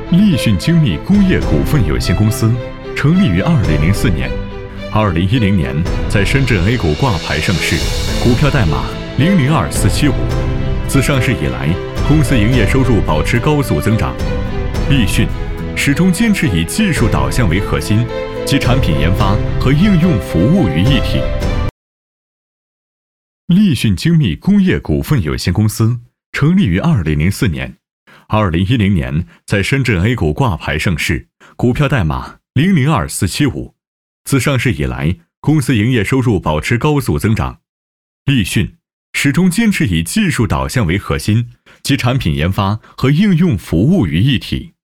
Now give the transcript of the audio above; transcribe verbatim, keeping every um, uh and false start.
立讯精密工业股份有限公司成立于二零零四年，二零一零年在深圳 A 股挂牌上市，股票代码零零二四七五。自上市以来，公司营业收入保持高速增长。立讯始终坚持以技术导向为核心，集产品研发和应用服务于一体。立讯精密工业股份有限公司成立于二零零四年，二零一零年在深圳 A 股挂牌上市，股票代码零零二四七五。自上市以来，公司营业收入保持高速增长。立讯始终坚持以技术导向为核心，集产品研发和应用服务于一体。